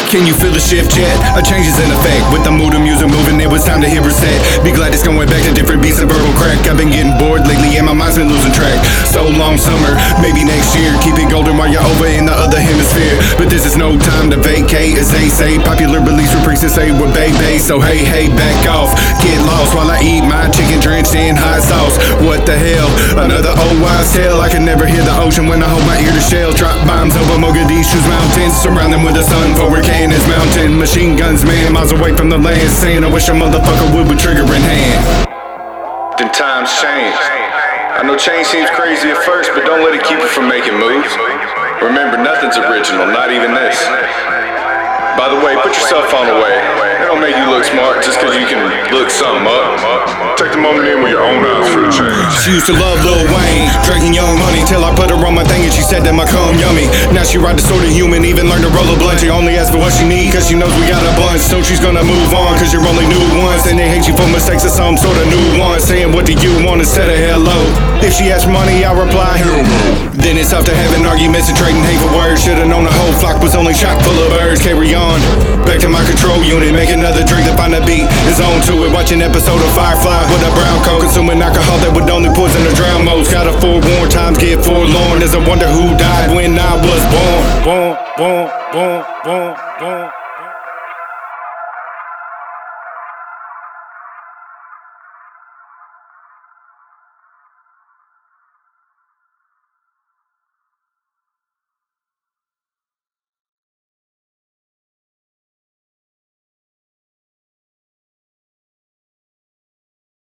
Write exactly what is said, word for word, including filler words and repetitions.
Can you feel the shift yet? A change is in effect. With the mood of music moving, it was time to hit reset. Be glad it's going back to different beats of verbal crack. I've been getting bored lately and my mind's been losing track. So long summer, maybe next year. Keep it golden while you're over in the other hemisphere. But this is no time to vacate, as they say. Popular beliefs for priests say we're baby. So hey, hey, back off. Get lost while I eat my chicken drenched in hot sauce. What the hell? Another old wives' tale. I can never hear the ocean when I hold my ear to shell. Drop bombs over Mogadishu's mountains. Surround them with the sun for Cannon's mountain. Machine guns, man, miles away from the land. Saying I wish a motherfucker would with trigger in hand. Then times change. I know change seems crazy at first, but don't let it keep you from making moves. Remember, nothing's original, not even this. By the way, put your cell phone away. It don't make you look smart just cause you can look something up. Take the moment in with your own eyes for a change. She used to love Lil Wayne, drinking Young Money, till I put her on my thing and she said that my cum yummy. Now she ride the sort of human, even learned to roll a blunt. She only asks for what she need, cause she knows we got a bunch. So she's gonna move on, cause you're only new once. And they hate you for mistakes of some sort of new one. Saying what do you want instead of hello. If she asks money, I'll reply hell no. Then it's tough to having arguments and trading hateful words. Should've known the whole flock was only chock full of birds. Carry on, back to my control unit. Make another drink to find a beat, is on to it. Watch an episode of Firefly with a brown coat. Consuming alcohol that would only poison the drown most. Gotta forewarn, times get forlorn. There's a wonder who died when I was born. Born, born, born, born, born.